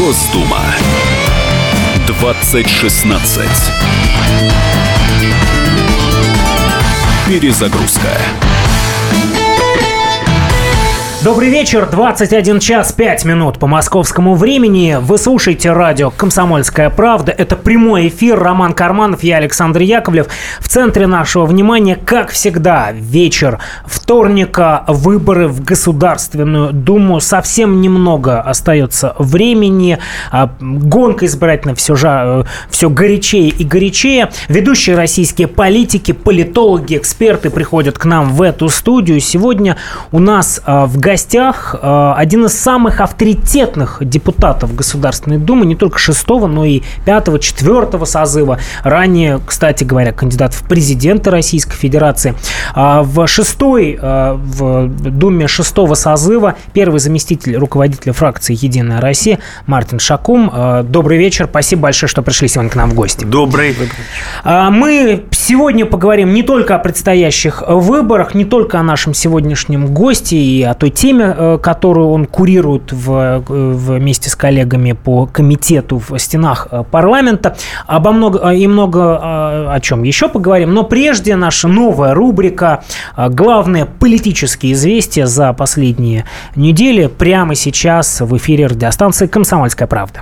Госдума 2016. Перезагрузка. Добрый вечер, 21 час 5 минут по московскому времени. Вы слушаете радио «Комсомольская правда». Это прямой эфир. Роман Карманов, я Александр Яковлев. В центре нашего внимания, как всегда, вечер вторника, выборы в Государственную Думу. Совсем немного остается времени. Гонка избирательная все горячее и горячее. Ведущие российские политики, политологи, эксперты приходят к нам в эту студию. Сегодня у нас в гостях один из самых авторитетных депутатов Государственной Думы, не только 6-го, но и 5-го, 4-го созыва. Ранее, кстати говоря, кандидат в президенты Российской Федерации. В Думе 6-го созыва первый заместитель руководителя фракции «Единая Россия» Мартин Шакум. Добрый вечер. Спасибо большое, что пришли сегодня к нам в гости. Добрый. Мы сегодня поговорим не только о предстоящих выборах, не только о нашем сегодняшнем госте и о той теме, которую он курирует вместе с коллегами по комитету в стенах парламента. Много о чем еще поговорим. Но прежде наша новая рубрика «Главные политические известия за последние недели» прямо сейчас в эфире радиостанции «Комсомольская правда».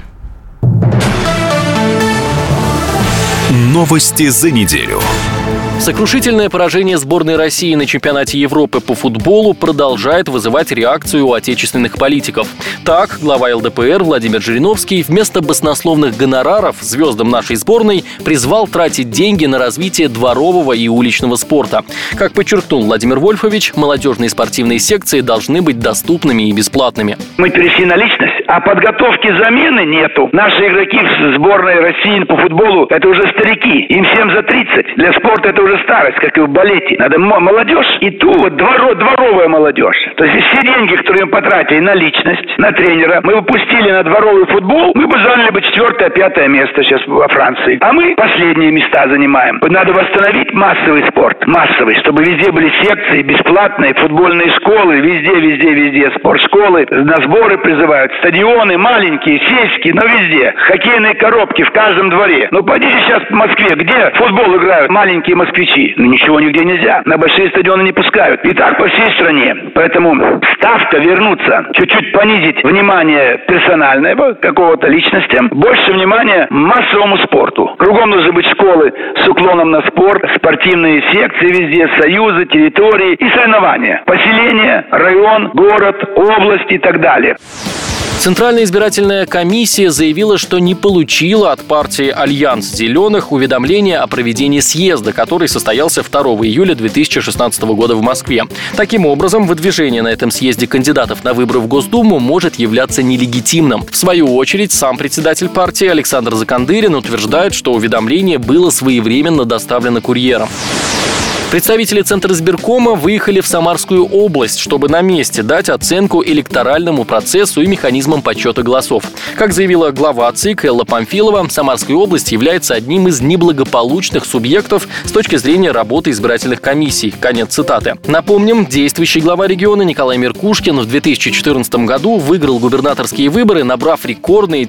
Новости за неделю. Сокрушительное поражение сборной России на чемпионате Европы по футболу продолжает вызывать реакцию у отечественных политиков. Так, глава ЛДПР Владимир Жириновский вместо баснословных гонораров звездам нашей сборной призвал тратить деньги на развитие дворового и уличного спорта. Как подчеркнул Владимир Вольфович, молодежные спортивные секции должны быть доступными и бесплатными. Мы перешли на личность, а подготовки замены нету. Наши игроки в сборной России по футболу – это уже старики. Им всем за 30. Для спорта это уже старость, как и в балете. Надо молодежь и ту вот дворовая молодежь. То есть все деньги, которые мы потратили на личность, на тренера, мы выпустили на дворовый футбол, мы бы заняли бы 4-5 место сейчас во Франции. А мы последние места занимаем. Надо восстановить массовый спорт. Массовый, чтобы везде были секции бесплатные, футбольные школы, везде спортшколы. На сборы призывают, стадионы маленькие, сельские, но везде. Хоккейные коробки в каждом дворе. Ну, пойдите сейчас в Москве, где футбол играют маленькие москвичи. Ну, ничего нигде нельзя. На большие стадионы не пускают. И так по всей стране. Поэтому ставка вернуться, чуть-чуть понизить внимание персонального какого-то личностям, больше внимания массовому спорту. Кругом должны быть школы с уклоном на спорт, спортивные секции везде, союзы, территории и соревнования. Поселение, район, город, область и так далее. Центральная избирательная комиссия заявила, что не получила от партии «Альянс Зеленых» уведомления о проведении съезда, который состоялся 2 июля 2016 года в Москве. Таким образом, выдвижение на этом съезде кандидатов на выборы в Госдуму может являться нелегитимным. В свою очередь, сам председатель партии Александр Закандырин утверждает, что уведомление было своевременно доставлено курьером. Представители Центризбиркома выехали в Самарскую область, чтобы на месте дать оценку электоральному процессу и механизмам подсчета голосов. Как заявила глава ЦИК Элла Памфилова, Самарская область является одним из неблагополучных субъектов с точки зрения работы избирательных комиссий. Конец цитаты. Напомним, действующий глава региона Николай Меркушкин в 2014 году выиграл губернаторские выборы, набрав рекордные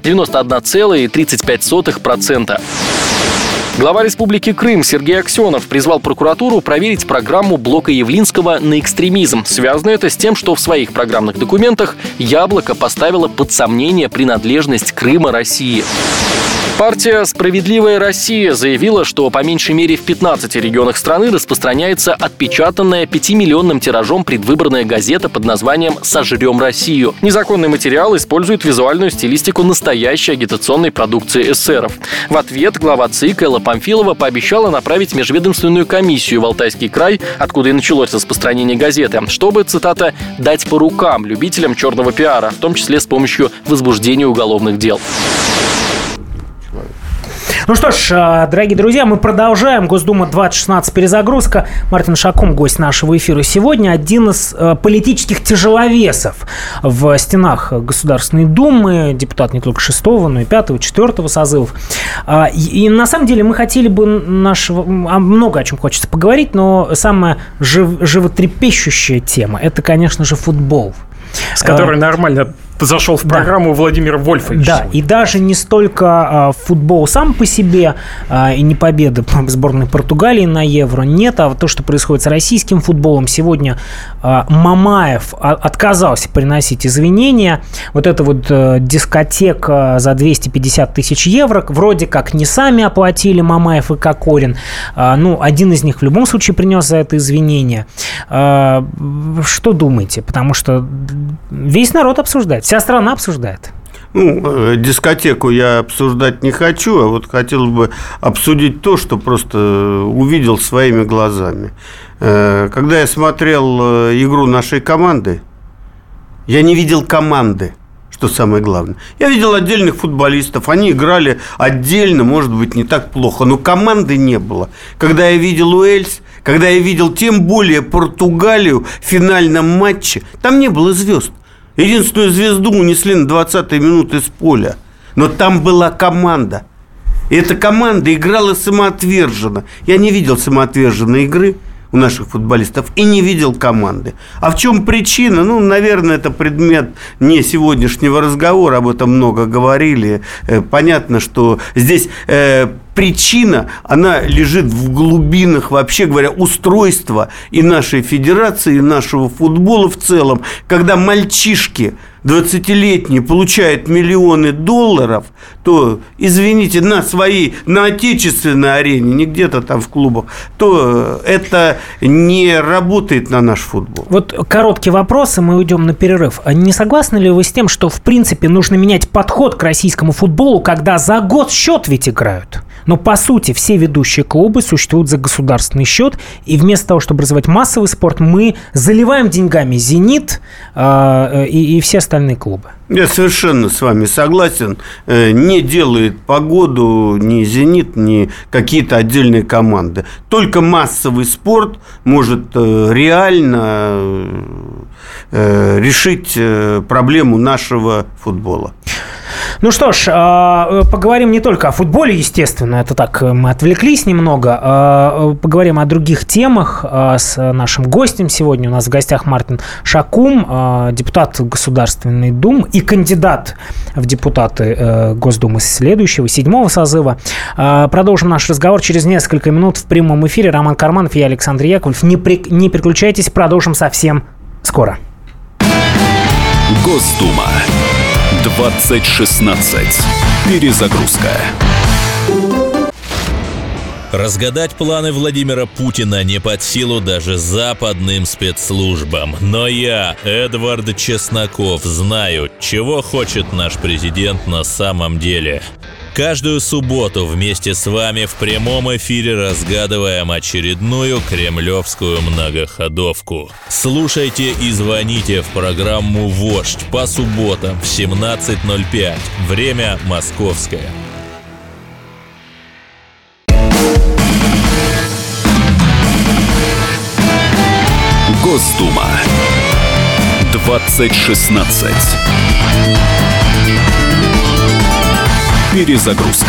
91,35%. Глава Республики Крым Сергей Аксенов призвал прокуратуру проверить программу блока Явлинского на экстремизм. Связано это с тем, что в своих программных документах «Яблоко» поставило под сомнение принадлежность Крыма России. Партия «Справедливая Россия» заявила, что по меньшей мере в 15 регионах страны распространяется отпечатанная 5-миллионным тиражом предвыборная газета под названием «Сожрем Россию». Незаконный материал использует визуальную стилистику настоящей агитационной продукции эсеров. В ответ глава ЦИК Элла Памфилова пообещала направить межведомственную комиссию в Алтайский край, откуда и началось распространение газеты, чтобы, цитата, «дать по рукам любителям черного пиара», в том числе с помощью возбуждения уголовных дел. Ну что ж, дорогие друзья, мы продолжаем. Госдума 2016 перезагрузка. Мартин Шакум, гость нашего эфира сегодня, один из политических тяжеловесов в стенах Государственной Думы, депутат не только 6-го, но и 5-го, 4-го созывов. И на самом деле мы хотели бы много о чем хочется поговорить, но самая животрепещущая тема – это, конечно же, футбол. С которой нормально зашел в программу Владимира Вольфовича. Да, и даже не столько футбол сам по себе и не победа сборной Португалии на Евро, нет, а то, что происходит с российским футболом. Сегодня Мамаев отказался приносить извинения. Вот эта вот дискотека за 250 тысяч евро, вроде как не сами оплатили Мамаев и Кокорин. Один из них в любом случае принес за это извинения. Что думаете? Потому что весь народ обсуждает, вся страна обсуждает. Дискотеку я обсуждать не хочу, а вот хотел бы обсудить то, что просто увидел своими глазами. Когда я смотрел игру нашей команды, я не видел команды, что самое главное. Я видел отдельных футболистов, они играли отдельно, может быть, не так плохо, но команды не было. Когда я видел Уэльс, когда я видел тем более Португалию в финальном матче, там не было звезд. Единственную звезду унесли на 20-й минуте с поля. Но там была команда. И эта команда играла самоотверженно. Я не видел самоотверженной игры у наших футболистов и не видел команды. А в чем причина? Наверное, это предмет не сегодняшнего разговора, об этом много говорили. Понятно, что здесь причина, она лежит в глубинах, вообще говоря, устройства и нашей федерации, и нашего футбола в целом. Когда мальчишки 20-летние получают миллионы долларов, то, извините, на отечественной арене, не где-то там в клубах, то это не работает на наш футбол. Вот короткий вопрос, и мы уйдем на перерыв. Не согласны ли вы с тем, что, в принципе, нужно менять подход к российскому футболу, когда за год счет ведь играют? Но, по сути, все ведущие клубы существуют за государственный счет, и вместо того, чтобы развивать массовый спорт, мы заливаем деньгами «Зенит» и все остальные клубы. Я совершенно с вами согласен. Не делает погоду ни «Зенит», ни какие-то отдельные команды. Только массовый спорт может реально решить проблему нашего футбола. Ну что ж, поговорим не только о футболе, естественно, это так, мы отвлеклись немного, поговорим о других темах с нашим гостем. Сегодня у нас в гостях Мартин Шакум, депутат Государственной Думы и кандидат в депутаты Госдумы следующего, 7-го созыва. Продолжим наш разговор через несколько минут в прямом эфире. Роман Карманов и я, Александр Яковлев. Не переключайтесь, продолжим совсем скоро. Госдума 2016. Перезагрузка. Разгадать планы Владимира Путина не под силу даже западным спецслужбам. Но я, Эдвард Чесноков, знаю, чего хочет наш президент на самом деле. Каждую субботу вместе с вами в прямом эфире разгадываем очередную кремлевскую многоходовку. Слушайте и звоните в программу «Вождь» по субботам в 17:05. Время московское. Госдума 2016. Перезагрузка.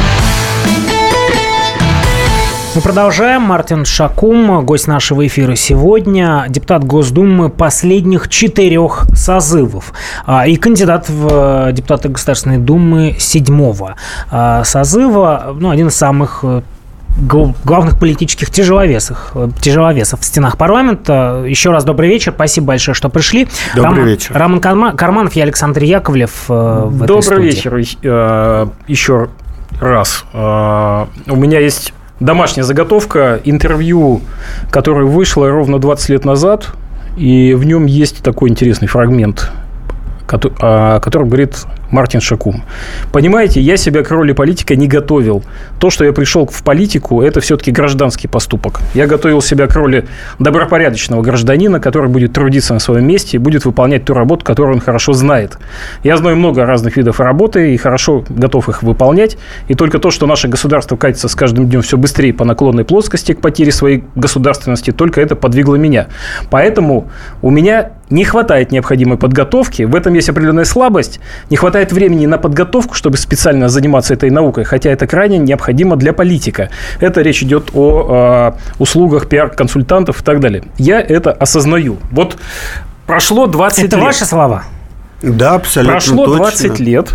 Мы продолжаем. Мартин Шакум, гость нашего эфира сегодня, депутат Госдумы последних 4 созывов и кандидат в депутаты Государственной Думы 7-го созыва, один из самых главных политических тяжеловесов в стенах парламента. Еще раз добрый вечер. Спасибо большое, что пришли. Добрый вечер. Роман Карманов, я Александр Яковлев в этой студии. Добрый вечер еще раз. У меня есть домашняя заготовка, интервью, которое вышло ровно 20 лет назад, и в нем есть такой интересный фрагмент, о котором говорит Мартин Шакум. Понимаете, я себя к роли политика не готовил. То, что я пришел в политику, это все-таки гражданский поступок. Я готовил себя к роли добропорядочного гражданина, который будет трудиться на своем месте и будет выполнять ту работу, которую он хорошо знает. Я знаю много разных видов работы и хорошо готов их выполнять. И только то, что наше государство катится с каждым днем все быстрее по наклонной плоскости к потере своей государственности, только это подвигло меня. Поэтому у меня не хватает необходимой подготовки. В этом есть определенная слабость. Не хватает времени на подготовку, чтобы специально заниматься этой наукой, хотя это крайне необходимо для политика. Это речь идет о услугах пиар-консультантов и так далее. Я это осознаю. Вот прошло 20 лет. Это ваши слова? Да, абсолютно Прошло точно. 20 лет.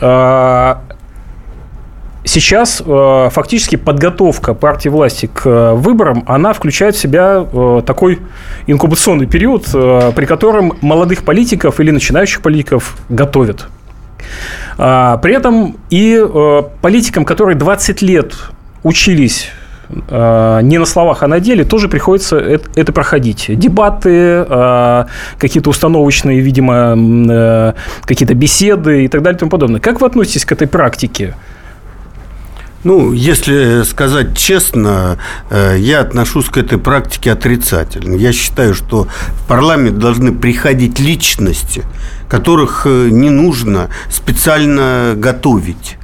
Сейчас фактически подготовка партии власти к выборам, она включает в себя такой инкубационный период, при котором молодых политиков или начинающих политиков готовят. При этом и политикам, которые 20 лет учились не на словах, а на деле, тоже приходится это проходить. Дебаты, какие-то установочные, видимо, какие-то беседы и так далее и тому подобное. Как вы относитесь к этой практике? Ну, если сказать честно, я отношусь к этой практике отрицательно. Я считаю, что в парламент должны приходить личности, которых не нужно специально готовить.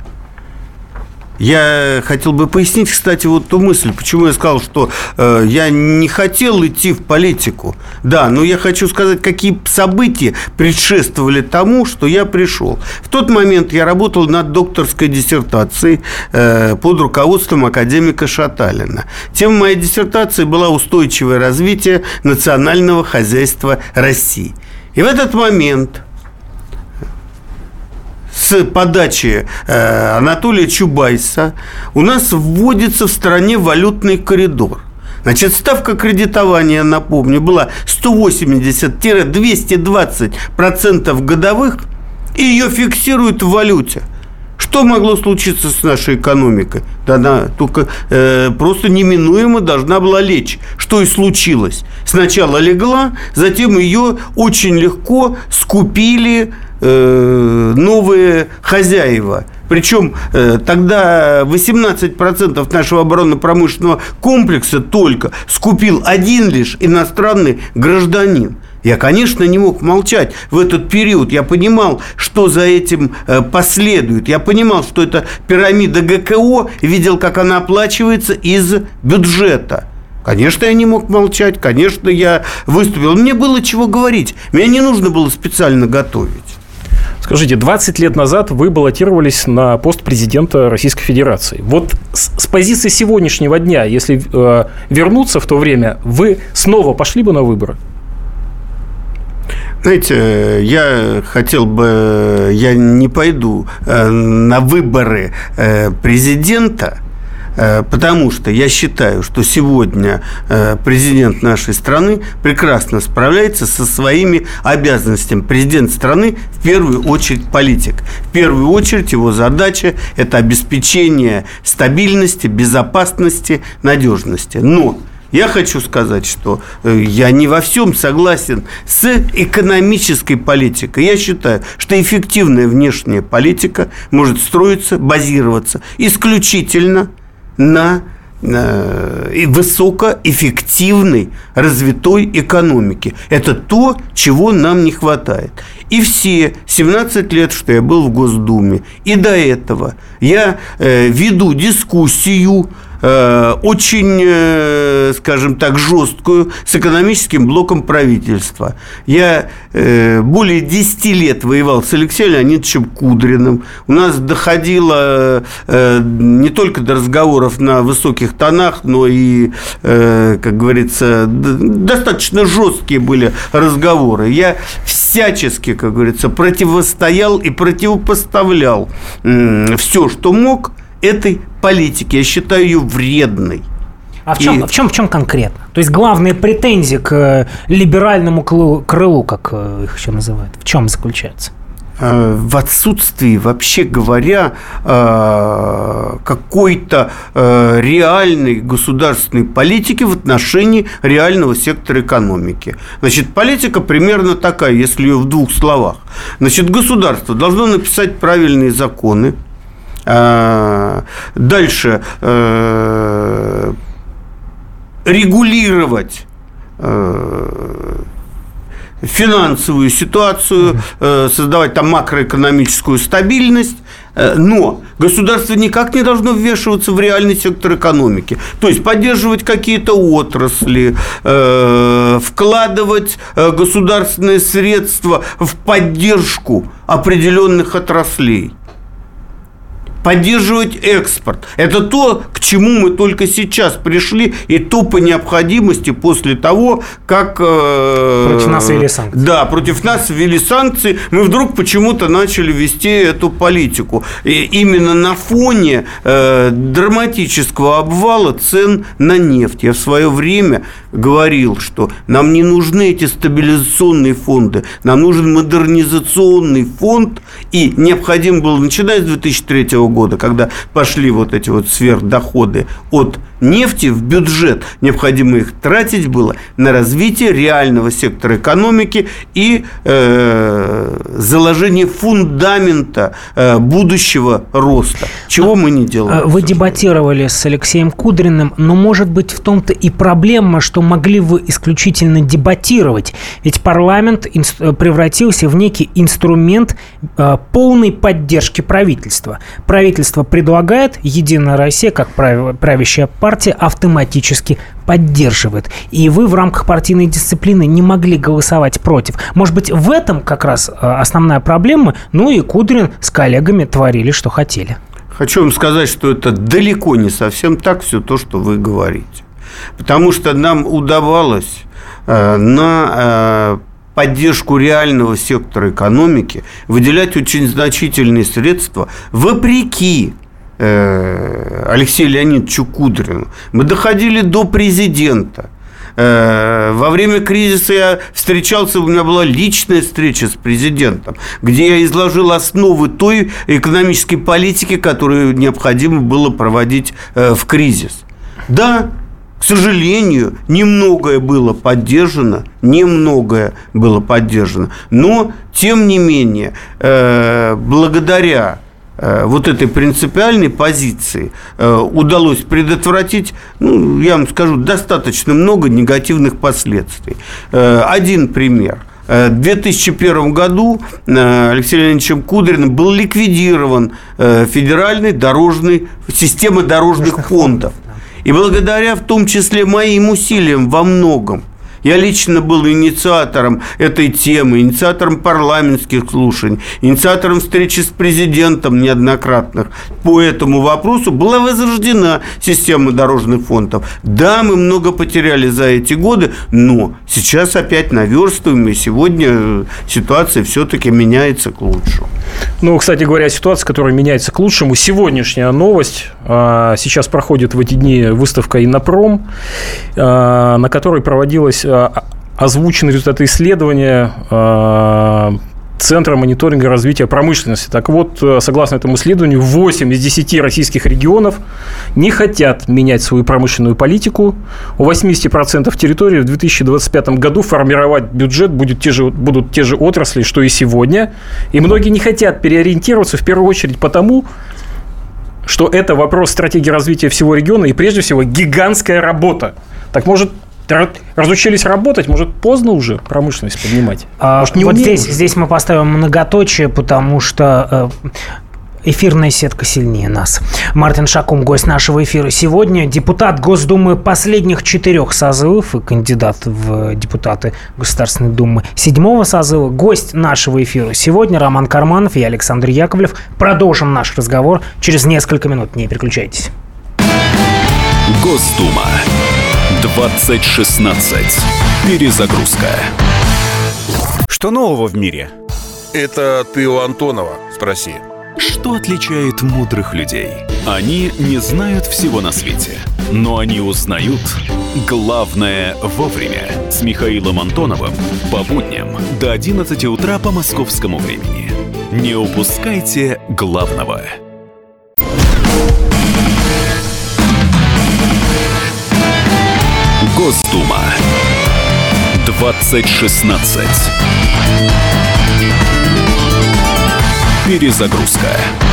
Я хотел бы пояснить, кстати, вот ту мысль, почему я сказал, что я не хотел идти в политику. Да, но я хочу сказать, какие события предшествовали тому, что я пришел. В тот момент я работал над докторской диссертацией под руководством академика Шаталина. Тема моей диссертации была «Устойчивое развитие национального хозяйства России». И в этот момент с подачи Анатолия Чубайса у нас вводится в стране валютный коридор. Значит, ставка кредитования, напомню, была 180-220% годовых, и ее фиксируют в валюте. Что могло случиться с нашей экономикой? Да она только просто неминуемо должна была лечь. Что и случилось. Сначала легла, затем ее очень легко скупили новые хозяева. Причем тогда 18% нашего оборонно-промышленного комплекса только скупил один лишь иностранный гражданин. Я, конечно, не мог молчать в этот период. Я понимал, что за этим последует. Я понимал, что это пирамида ГКО, видел, как она оплачивается из бюджета. Конечно, я не мог молчать. Конечно, я выступил. Мне было чего говорить. Меня не нужно было специально готовить. Скажите, 20 лет назад вы баллотировались на пост президента Российской Федерации. Вот с позиции сегодняшнего дня, если вернуться в то время, вы снова пошли бы на выборы? Знаете, я хотел бы... Я не пойду на выборы президента, потому что я считаю, что сегодня президент нашей страны прекрасно справляется со своими обязанностями. Президент страны в первую очередь политик. В первую очередь его задача – это обеспечение стабильности, безопасности, надежности. Но я хочу сказать, что я не во всем согласен с экономической политикой. Я считаю, что эффективная внешняя политика может строиться, базироваться исключительно на высокоэффективной, развитой экономике. Это то, чего нам не хватает. И все 17 лет, что я был в Госдуме, и до этого я веду дискуссию очень, скажем так, жесткую с экономическим блоком правительства. Я более 10 лет воевал с Алексеем Леонидовичем Кудриным. У нас доходило не только до разговоров на высоких тонах, но и, как говорится, достаточно жесткие были разговоры. Я всячески, как говорится, противостоял и противопоставлял все, что мог, этой политики. Я считаю ее вредной. А в чем конкретно? То есть главные претензии к либеральному крылу, как их еще называют, в чем заключаются? В отсутствии, вообще говоря, какой-то реальной государственной политики в отношении реального сектора экономики. Значит, политика примерно такая, если ее в двух словах. Значит, государство должно написать правильные законы. Дальше регулировать финансовую ситуацию, создавать там макроэкономическую стабильность, но государство никак не должно вмешиваться в реальный сектор экономики. То есть поддерживать какие-то отрасли, вкладывать государственные средства в поддержку определенных отраслей. поддерживать экспорт. Это то, к чему мы только сейчас пришли, и то по необходимости после того, как... Против нас ввели санкции. Да, против нас ввели санкции. Мы вдруг почему-то начали вести эту политику. И именно на фоне драматического обвала цен на нефть. Я в свое время говорил, что нам не нужны эти стабилизационные фонды, нам нужен модернизационный фонд, и необходимо было, начиная с 2003 года, когда пошли вот эти вот сверхдоходы от нефти в бюджет, необходимо их тратить было на развитие реального сектора экономики и заложение фундамента будущего роста, чего мы не делаем. Вы дебатировали с Алексеем Кудриным, но, может быть, в том-то и проблема, что могли вы исключительно дебатировать, ведь парламент превратился в некий инструмент полной поддержки правительства. Правительство предлагает, Единая Россия, как правящая партия, автоматически поддерживает. И вы в рамках партийной дисциплины не могли голосовать против. Может быть, в этом как раз основная проблема, ну и Кудрин с коллегами творили, что хотели. Хочу вам сказать, что это далеко не совсем так, все то, что вы говорите. Потому что нам удавалось на поддержку реального сектора экономики выделять очень значительные средства вопреки Алексею Леонидовичу Кудрину. Мы доходили до президента. Во время кризиса я встречался, у меня была личная встреча с президентом, где я изложил основы той экономической политики, которую необходимо было проводить в кризис. Да, к сожалению, немногое было поддержано, но, тем не менее, благодаря вот этой принципиальной позиции удалось предотвратить, я вам скажу, достаточно много негативных последствий. Один пример. В 2001 году Алексеем Леонидовичем Кудриным был ликвидирован федеральная система дорожных фондов. И благодаря, в том числе, моим усилиям во многом, я лично был инициатором этой темы, инициатором парламентских слушаний, инициатором встречи с президентом неоднократных. По этому вопросу была возрождена система дорожных фондов. Да, мы много потеряли за эти годы, но сейчас опять наверстываем, и сегодня ситуация все-таки меняется к лучшему. Ну, кстати говоря, ситуация, которая меняется к лучшему. Сегодняшняя новость. Сейчас проходит в эти дни выставка «Иннопром», на которой проводилась озвучены результаты исследования Центра мониторинга развития промышленности. Так вот, согласно этому исследованию, 8 из 10 российских регионов не хотят менять свою промышленную политику. У 80% территории в 2025 году формировать бюджет будут те же отрасли, что и сегодня. И многие не хотят переориентироваться, в первую очередь потому, что это вопрос стратегии развития всего региона и, прежде всего, гигантская работа. Так, может, разучились работать, может, поздно уже промышленность поднимать? Может, не вот здесь мы поставим многоточие, потому что эфирная сетка сильнее нас. Мартин Шакум, гость нашего эфира сегодня, депутат Госдумы последних 4 созывов и кандидат в депутаты Государственной Думы 7-го созыва. Гость нашего эфира сегодня Роман Карманов и Александр Яковлев. Продолжим наш разговор через несколько минут. Не переключайтесь. Госдума 2016. Перезагрузка. Что нового в мире? Это ты у Антонова спроси. Что отличает мудрых людей? Они не знают всего на свете, но они узнают главное вовремя. С Михаилом Антоновым по будням до 11 утра по московскому времени. Не упускайте главного. Госдума 2016. Перезагрузка.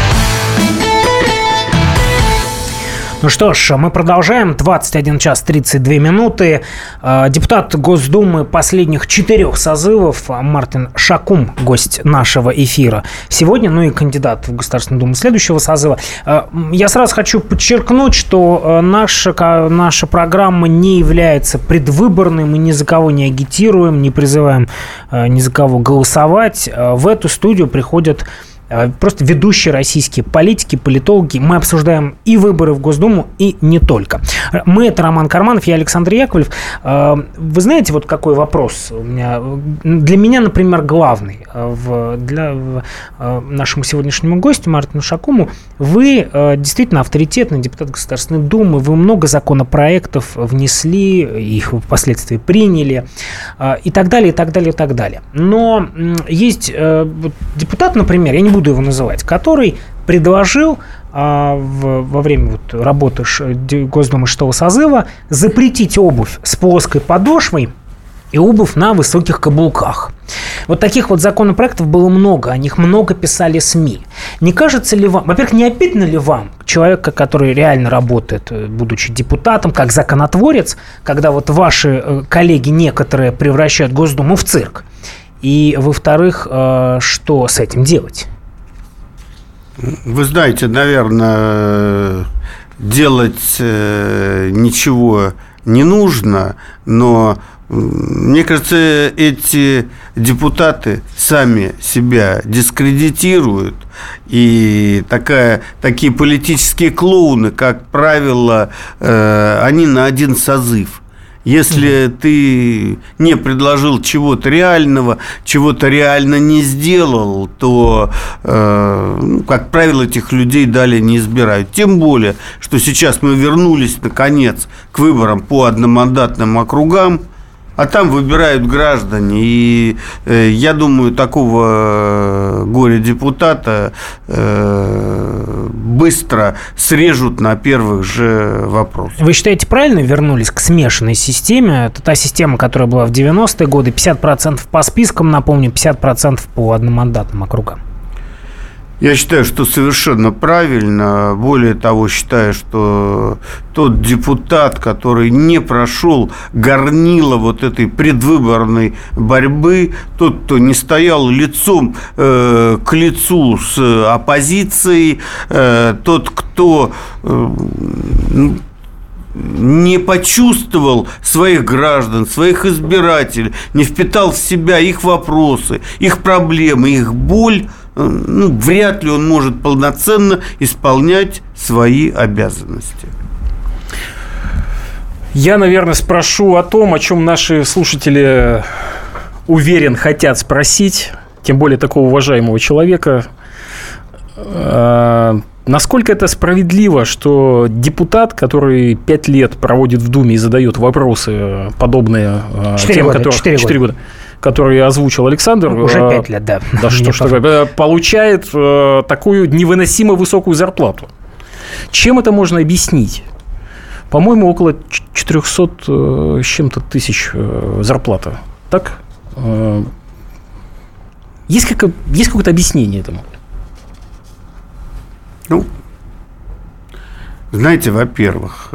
Ну что ж, мы продолжаем. 21 час 32 минуты. Депутат Госдумы последних 4 созывов Мартин Шакум, гость нашего эфира сегодня, ну и кандидат в Государственную Думу следующего созыва. Я сразу хочу подчеркнуть, что наша программа не является предвыборной, мы ни за кого не агитируем, не призываем ни за кого голосовать. В эту студию приходят просто ведущие российские политики, политологи. Мы обсуждаем и выборы в Госдуму, и не только. Мы — это Роман Карманов, я Александр Яковлев. Вы знаете, вот какой вопрос у меня? Для меня, например, главный. Для нашему сегодняшнему гостю Мартину Шакуму. Вы действительно авторитетный депутат Государственной Думы. Вы много законопроектов внесли, их впоследствии приняли, и так далее, и так далее, и так далее. Но есть депутат, например, я не буду его называть, который предложил во время работы Госдумы 6-го созыва запретить обувь с плоской подошвой и обувь на высоких каблуках. Вот таких вот законопроектов было много, о них много писали СМИ. Не кажется ли вам, во-первых, не обидно ли вам, человека, который реально работает, будучи депутатом, как законотворец, когда вот ваши коллеги некоторые превращают Госдуму в цирк? И, во-вторых, что с этим делать? Вы знаете, наверное, делать ничего не нужно, но мне кажется, эти депутаты сами себя дискредитируют, и такие политические клоуны, как правило, они на один созыв. Если ты не предложил чего-то реального, чего-то реально не сделал, то, как правило, этих людей далее не избирают. Тем более, что сейчас мы вернулись, наконец, к выборам по одномандатным округам, а там выбирают граждане. И я думаю, такого горе-депутата быстро срежут на первых же вопросах. Вы считаете, правильно вернулись к смешанной системе? Это та система, которая была в 90-е годы. 50% по спискам, напомню, 50% по одномандатным округам. Я считаю, что совершенно правильно. Более того, считаю, что тот депутат, который не прошел горнило вот этой предвыборной борьбы, тот, кто не стоял лицом к лицу с оппозицией, тот, кто не почувствовал своих граждан, своих избирателей, не впитал в себя их вопросы, их проблемы, их боль, вряд ли он может полноценно исполнять свои обязанности. Я, наверное, спрошу о том, о чем наши слушатели, уверен, хотят спросить, тем более такого уважаемого человека. Насколько это справедливо, что депутат, который 5 лет проводит в Думе и задает вопросы, подобные 4 года, которые озвучил Александр. Уже 5 лет, да. Да, что ж такое, получает такую невыносимо высокую зарплату. Чем это можно объяснить? По-моему, около 400 с чем-то тысяч зарплата. Так? Есть какое-то объяснение этому? Знаете, во-первых,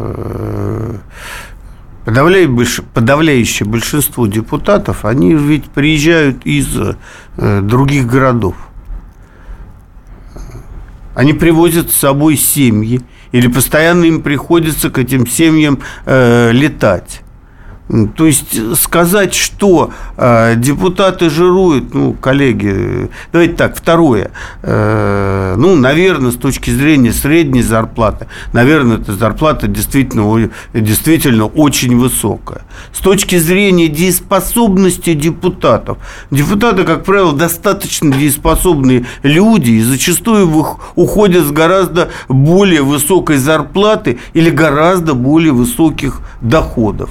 подавляющее большинство депутатов, они ведь приезжают из других городов. Они привозят с собой семьи, или постоянно им приходится к этим семьям летать. То есть сказать, что депутаты жируют, коллеги, давайте так, второе, наверное, с точки зрения средней зарплаты, наверное, эта зарплата действительно очень высокая. С точки зрения дееспособности депутаты, как правило, достаточно дееспособные люди, и зачастую уходят с гораздо более высокой зарплаты или гораздо более высоких доходов.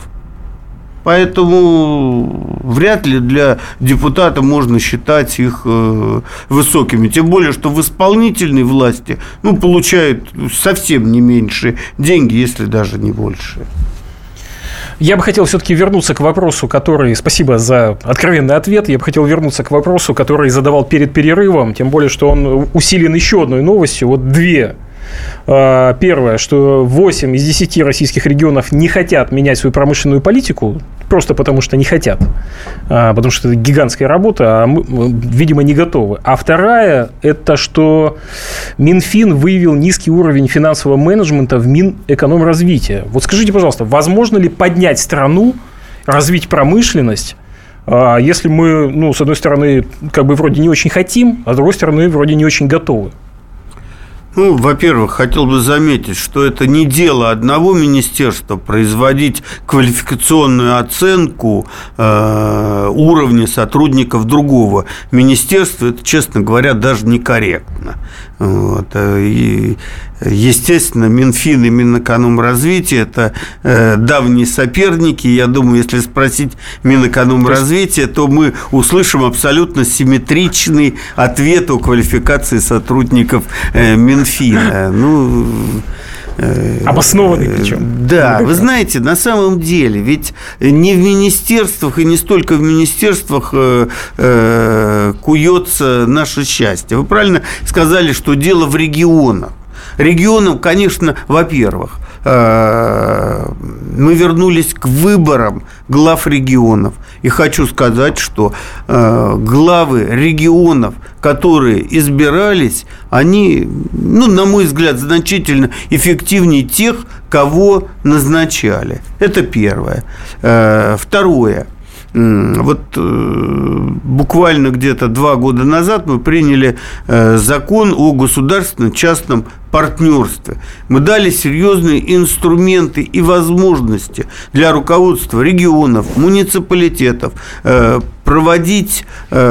Поэтому вряд ли для депутата можно считать их высокими. Тем более, что в исполнительной власти получают совсем не меньшие деньги, если даже не больше. Я бы хотел все-таки вернуться к вопросу, который... Спасибо за откровенный ответ. Я бы хотел вернуться к вопросу, который задавал перед перерывом. Тем более, что он усилен еще одной новостью. Вот две. Первое, что 8 из 10 российских регионов не хотят менять свою промышленную политику, просто потому что не хотят, потому что это гигантская работа, а мы, видимо, не готовы. А вторая, это что Минфин выявил низкий уровень финансового менеджмента в Минэкономразвития. Вот скажите, пожалуйста, возможно ли поднять страну, развить промышленность, если мы, с одной стороны, как бы вроде не очень хотим, а с другой стороны, вроде не очень готовы? Во-первых, хотел бы заметить, что это не дело одного министерства производить квалификационную оценку уровня сотрудников другого министерства. Это, честно говоря, даже некорректно. И, естественно, Минфин и Минэкономразвития – это давние соперники. Я думаю, если спросить Минэкономразвития, то мы услышим абсолютно симметричный ответ о квалификации сотрудников Минфина. Обоснованный причем. Да, вы знаете, на самом деле, ведь не в министерствах и не столько в министерствах куется наше счастье. Вы правильно сказали, что дело в регионах. Регионам, конечно, во-первых, мы вернулись к выборам глав регионов. И хочу сказать, что главы регионов, которые избирались, они, на мой взгляд, значительно эффективнее тех, кого назначали. Это первое. Второе. Буквально где-то 2 года назад мы приняли закон о государственно-частном партнерстве. Мы дали серьезные инструменты и возможности для руководства регионов, муниципалитетов проводить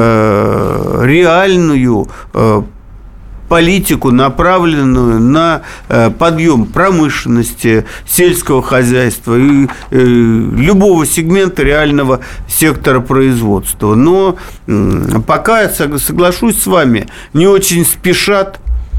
реальную политику, направленную на подъем промышленности, сельского хозяйства и любого сегмента реального сектора производства. Но пока, я соглашусь с вами, не очень спешат,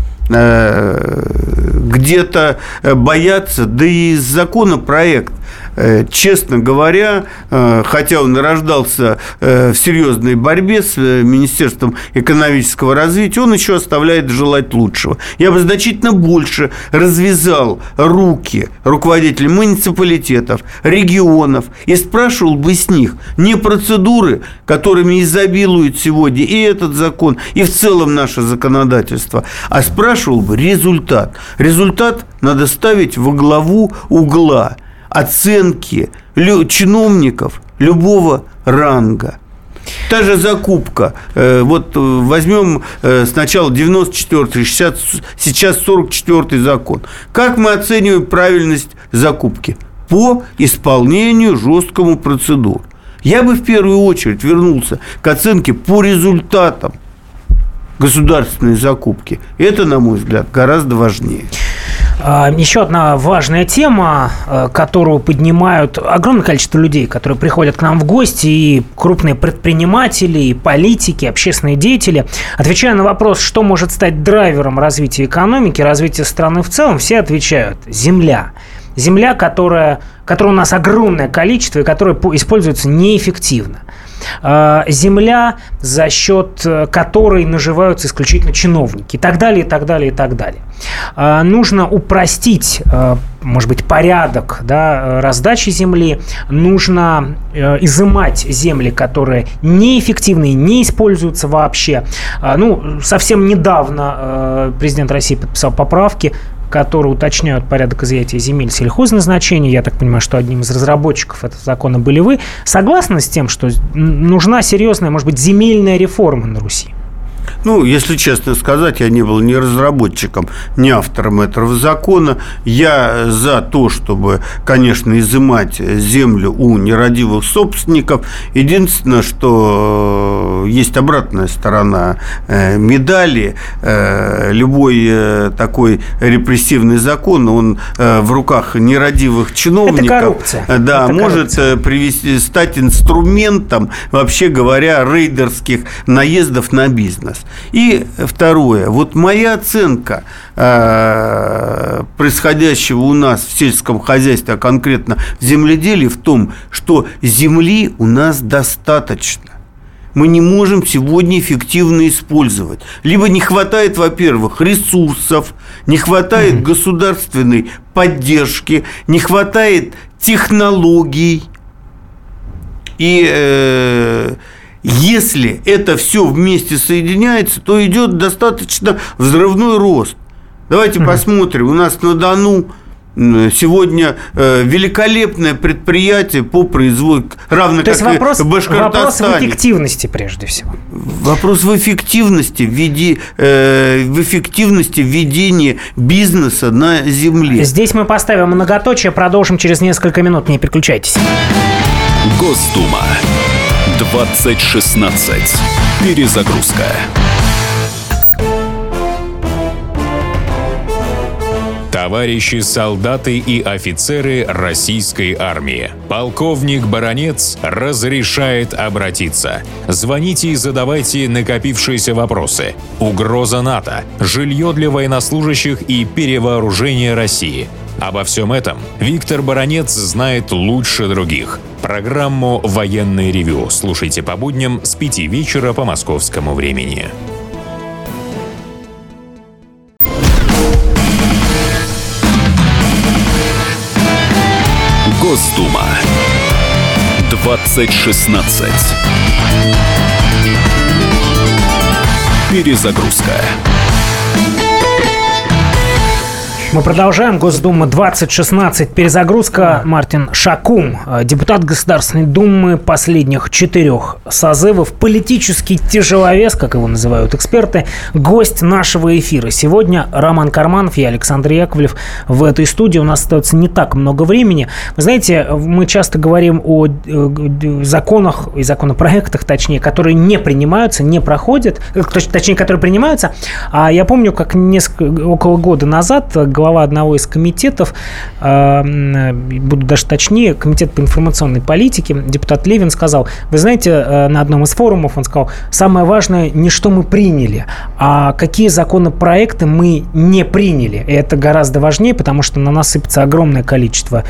где-то боятся, да и законопроект, честно говоря, хотя он рождался в серьезной борьбе с Министерством экономического развития, он еще оставляет желать лучшего. Я бы значительно больше развязал руки руководителей муниципалитетов, регионов и спрашивал бы с них не процедуры, которыми изобилует сегодня и этот закон, и в целом наше законодательство, а спрашивал бы результат. Результат надо ставить во главу угла оценки чиновников любого ранга. Та же закупка. Возьмем сначала 94-й, сейчас 44-й закон. Как мы оцениваем правильность закупки? По исполнению жесткому процедур. Я бы в первую очередь вернулся к оценке по результатам государственной закупки. Это, на мой взгляд, гораздо важнее. Еще одна важная тема, которую поднимают огромное количество людей, которые приходят к нам в гости, и крупные предприниматели, и политики, общественные деятели. Отвечая на вопрос, что может стать драйвером развития экономики, развития страны в целом, все отвечают – земля. Земля, которой у нас огромное количество и которая используется неэффективно. Земля, за счет которой наживаются исключительно чиновники и так далее, и так далее, и так далее. Нужно упростить, может быть, порядок раздачи земли. Нужно изымать земли, которые неэффективны, не используются вообще. Совсем недавно президент России подписал поправки, которые уточняют порядок изъятия земель сельхозназначения. Я так понимаю, что одним из разработчиков этого закона были вы. Согласны с тем, что нужна серьезная, может быть, земельная реформа на Руси? Если честно сказать, я не был ни разработчиком, ни автором этого закона. Я за то, чтобы, конечно, изымать землю у нерадивых собственников. Единственное, что есть обратная сторона медали. Любой такой репрессивный закон, он в руках нерадивых чиновников. Это коррупция. Да, это может стать инструментом, вообще говоря, рейдерских наездов на бизнес. И второе. Моя оценка происходящего у нас в сельском хозяйстве, а конкретно в земледелии, в том, что земли у нас достаточно. Мы не можем сегодня эффективно использовать. Либо не хватает, во-первых, ресурсов, не хватает государственной поддержки, не хватает технологий. И если это все вместе соединяется, то идет достаточно взрывной рост. Давайте посмотрим. У нас на Дону Сегодня великолепное предприятие по производству, равно то как вопрос, и в Башкортостане. Вопрос в эффективности, прежде всего. Вопрос в эффективности ведения бизнеса на земле. Здесь мы поставим многоточие, продолжим через несколько минут. Не переключайтесь. Госдума. 2016. Перезагрузка. Товарищи солдаты и офицеры российской армии. Полковник Баранец разрешает обратиться. Звоните и задавайте накопившиеся вопросы. Угроза НАТО, жилье для военнослужащих и перевооружение России. Обо всем этом Виктор Баранец знает лучше других. Программу «Военное ревю» слушайте по будням с 5 вечера по московскому времени. Госдума. 2016. Перезагрузка. Мы продолжаем. Госдума 2016. Перезагрузка. Мартин Шакум, депутат Государственной Думы последних 4 созывов, политический тяжеловес, как его называют эксперты, гость нашего эфира. Сегодня Роман Карманов, я Александр Яковлев в этой студии. У нас остается не так много времени. Вы знаете, мы часто говорим о законах и законопроектах, точнее, которые не принимаются, не проходят, точнее, которые принимаются. А я помню, как около года назад глава одного из комитетов, буду даже точнее, комитет по информационной политике, депутат Левин сказал, вы знаете, на одном из форумов он сказал, самое важное не что мы приняли, а какие законопроекты мы не приняли. И это гораздо важнее, потому что на нас сыпется огромное количество,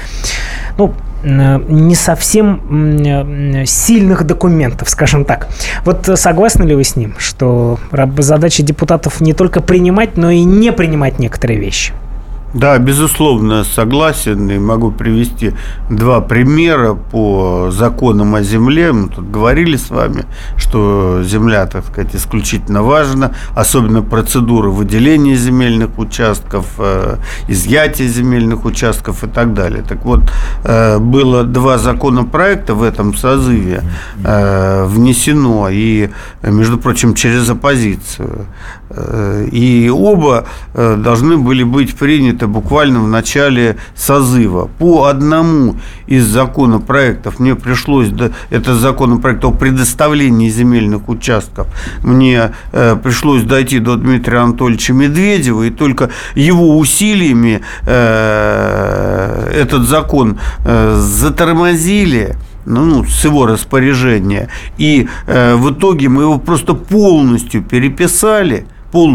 не совсем сильных документов, скажем так. Вот согласны ли вы с ним, что задача депутатов не только принимать, но и не принимать некоторые вещи? Да, безусловно, согласен. И могу привести 2 примера по законам о земле. Мы тут говорили с вами, что земля, так сказать, исключительно важна, особенно процедура выделения земельных участков, изъятия земельных участков и так далее. Так вот, было 2 законопроекта в этом созыве внесено, и, между прочим, через оппозицию. И оба должны были быть приняты буквально в начале созыва. По одному из законопроектов мне пришлось, это законопроект о предоставлении земельных участков, мне пришлось дойти до Дмитрия Анатольевича Медведева, и только его усилиями этот закон затормозили, с его распоряжения. И в итоге мы его просто полностью переписали,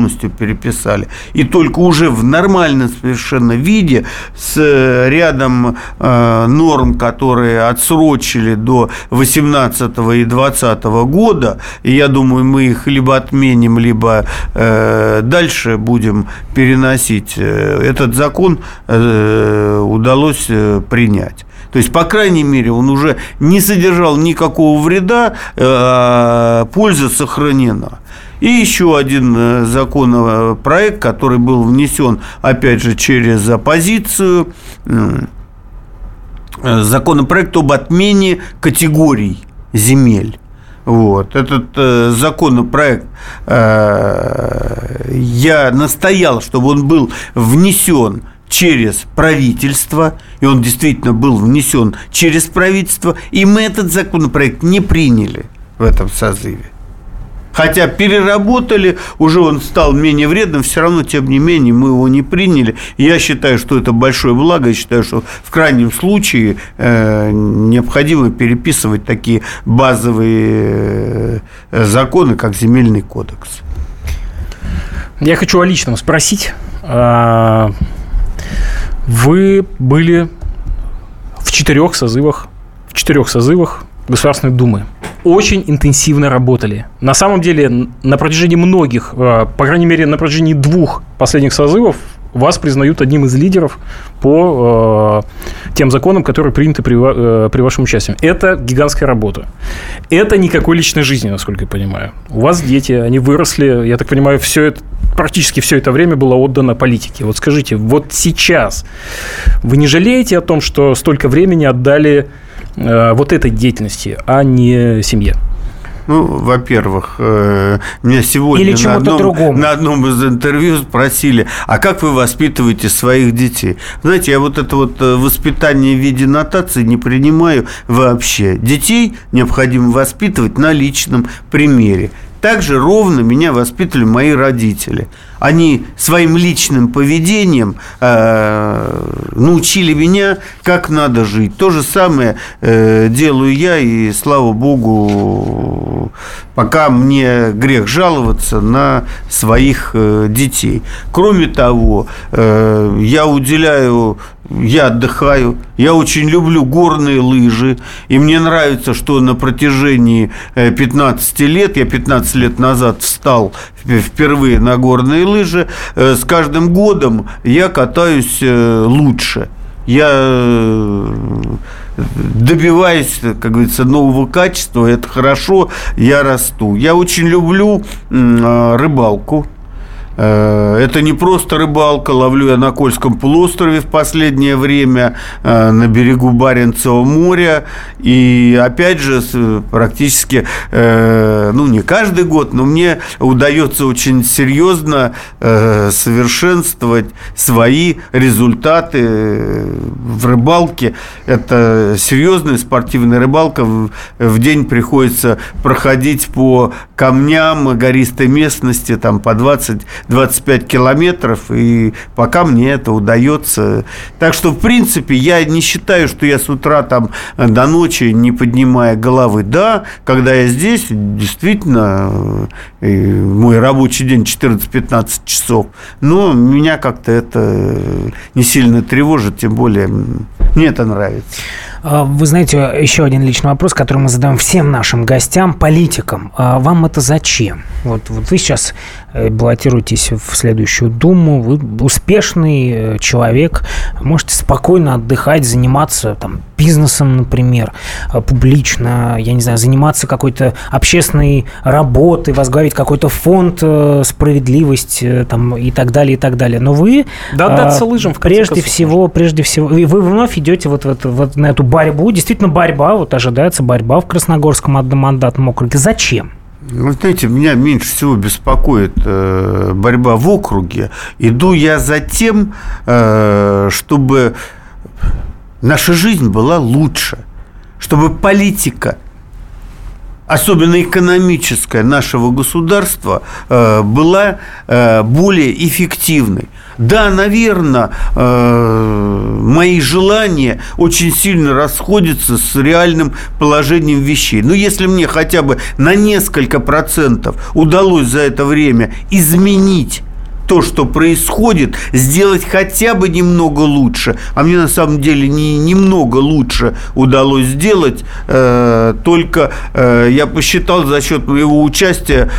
и только уже в нормальном совершенно виде с рядом норм, которые отсрочили до 2018 и 2020 года, и я думаю, мы их либо отменим, либо дальше будем переносить. Этот закон удалось принять. То есть, по крайней мере, он уже не содержал никакого вреда, польза сохранена. И еще один законопроект, который был внесен, опять же, через оппозицию, законопроект об отмене категорий земель. Вот. Этот законопроект я настоял, чтобы он был внесен через правительство, и он действительно был внесен через правительство, и мы этот законопроект не приняли в этом созыве. Хотя переработали, уже он стал менее вредным, все равно, тем не менее, мы его не приняли. Я считаю, что это большое благо, я считаю, что в крайнем случае необходимо переписывать такие базовые законы, как Земельный кодекс. Я хочу о личном спросить. Вы были в 4 созывах Государственной Думы. Очень интенсивно работали. На самом деле, на протяжении многих, по крайней мере, на протяжении 2 последних созывов, вас признают одним из лидеров по тем законам, которые приняты при вашем участии. Это гигантская работа. Это никакой личной жизни, насколько я понимаю. У вас дети, они выросли, я так понимаю, практически все это время было отдано политике. Вот скажите, вот сейчас вы не жалеете о том, что столько времени отдали вот этой деятельности, а не семье? Ну, во-первых, меня сегодня на одном из интервью спросили, а как вы воспитываете своих детей? Знаете, я вот это вот воспитание в виде нотации не принимаю вообще. Детей необходимо воспитывать на личном примере. Так же ровно меня воспитывали мои родители. Они своим личным поведением научили меня, как надо жить. То же самое делаю я, и, слава богу, пока мне грех жаловаться на своих детей. Кроме того, я отдыхаю, я очень люблю горные лыжи, и мне нравится, что на протяжении 15 лет, я 15 лет назад встал впервые на горные лыжи, с каждым годом я катаюсь лучше. Я добиваюсь, как говорится, нового качества, это хорошо, я расту. Я очень люблю рыбалку. Это не просто рыбалка, ловлю я на Кольском полуострове в последнее время, на берегу Баренцева моря. И опять же, практически, не каждый год, но мне удается очень серьезно совершенствовать свои результаты в рыбалке. Это серьезная спортивная рыбалка. В день приходится проходить по камням гористой местности, там по 20-25 километров, и пока мне это удается. Так что, в принципе, я не считаю, что я с утра там до ночи не поднимая головы. Да, когда я здесь, действительно, мой рабочий день 14-15 часов, но меня как-то это не сильно тревожит, тем более мне это нравится. Вы знаете, еще один личный вопрос, который мы задаем всем нашим гостям, политикам. Вам это зачем? Вот вы сейчас баллотируетесь в следующую Думу, вы успешный человек, можете спокойно отдыхать, заниматься там бизнесом, например, публично, я не знаю, заниматься какой-то общественной работой, возглавить какой-то фонд «Справедливость» там, и так далее, и так далее. Но вы отдаться лыжам, в конце прежде всего, вы вновь идете вот на эту борьбу. Действительно, борьба, вот ожидается борьба в Красногорском одномандатном округе. Зачем? Вы знаете, меня меньше всего беспокоит борьба в округе. Иду я за тем, чтобы наша жизнь была лучше, чтобы политика, особенно экономическая, нашего государства была более эффективной. Да, наверное, мои желания очень сильно расходятся с реальным положением вещей. Но если мне хотя бы на несколько процентов удалось за это время изменить то, что происходит, сделать хотя бы немного лучше. А мне на самом деле немного лучше удалось сделать, только я посчитал за счет моего участия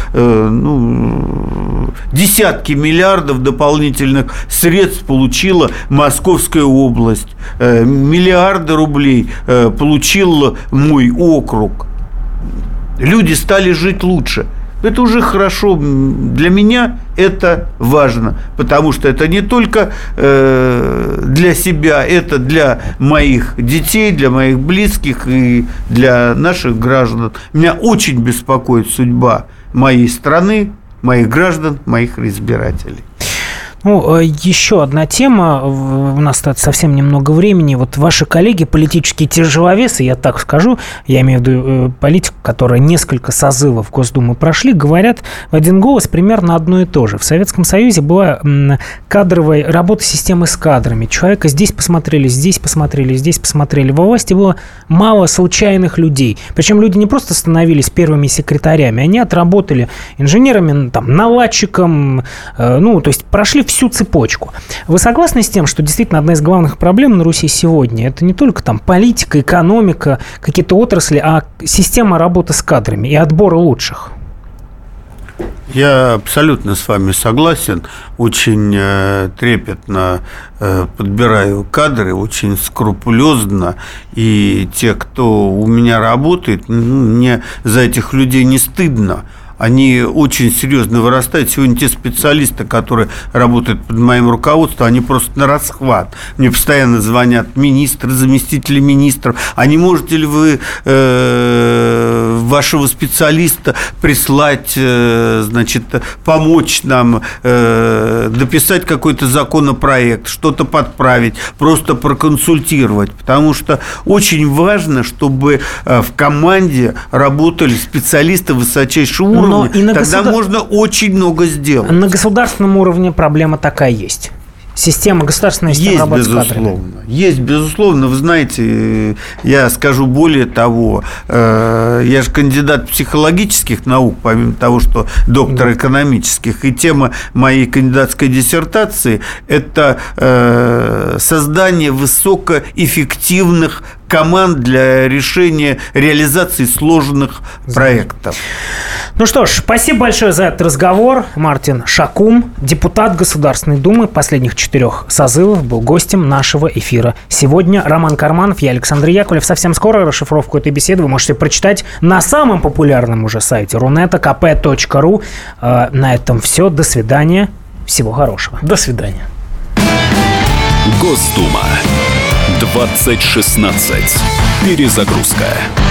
десятки миллиардов дополнительных средств получила Московская область, миллиарды рублей получил мой округ. Люди стали жить лучше. Это уже хорошо. Для меня это важно, потому что это не только для себя, это для моих детей, для моих близких и для наших граждан. Меня очень беспокоит судьба моей страны, моих граждан, моих избирателей. Еще одна тема, у нас совсем немного времени. Вот ваши коллеги, политические тяжеловесы, я так скажу, я имею в виду политиков, которые несколько созывов Госдумы прошли, говорят в один голос примерно одно и то же. В Советском Союзе была кадровая работа системы с кадрами. Человека здесь посмотрели, здесь посмотрели, здесь посмотрели. Во власти было мало случайных людей. Причем люди не просто становились первыми секретарями, они отработали инженерами, наладчиком, то есть прошли всю цепочку. Вы согласны с тем, что действительно одна из главных проблем на Руси сегодня это не только политика, экономика, какие-то отрасли, а система работы с кадрами и отбора лучших? Я абсолютно с вами согласен. Очень трепетно подбираю кадры, очень скрупулезно. И те, кто у меня работает, мне за этих людей не стыдно. Они очень серьезно вырастают. Сегодня те специалисты, которые работают под моим руководством, они просто на расхват. Мне постоянно звонят министры, заместители министров. А не можете ли вы вашего специалиста прислать, значит, помочь нам дописать какой-то законопроект, что-то подправить, просто проконсультировать. Потому что очень важно, чтобы в команде работали специалисты высочайшего уровня. Тогда можно очень много сделать. На государственном уровне проблема такая есть. Государственная система работы с кадрами. Есть, безусловно. Вы знаете, я скажу более того, я же кандидат психологических наук, помимо того, что доктор экономических, и тема моей кандидатской диссертации – это создание высокоэффективных команд для решения, реализации сложных проектов. Ну что ж, спасибо большое за этот разговор. Мартин Шакум, депутат Государственной Думы последних 4 созывов, был гостем нашего эфира сегодня. Роман Карманов, я Александр Яковлев. Совсем скоро расшифровку этой беседы вы можете прочитать на самом популярном уже сайте Рунета, kp.ru. На этом все. До свидания. Всего хорошего. До свидания. Госдума. 2016. Перезагрузка.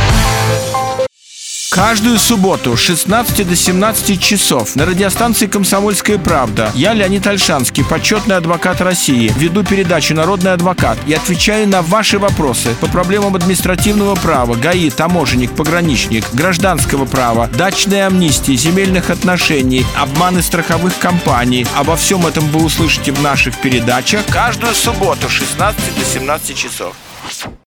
Каждую субботу с 16 до 17 часов на радиостанции «Комсомольская правда» я, Леонид Ольшанский, почетный адвокат России, веду передачу «Народный адвокат» и отвечаю на ваши вопросы по проблемам административного права, ГАИ, таможенник, пограничник, гражданского права, дачной амнистии, земельных отношений, обманы страховых компаний. Обо всем этом вы услышите в наших передачах каждую субботу с 16 до 17 часов.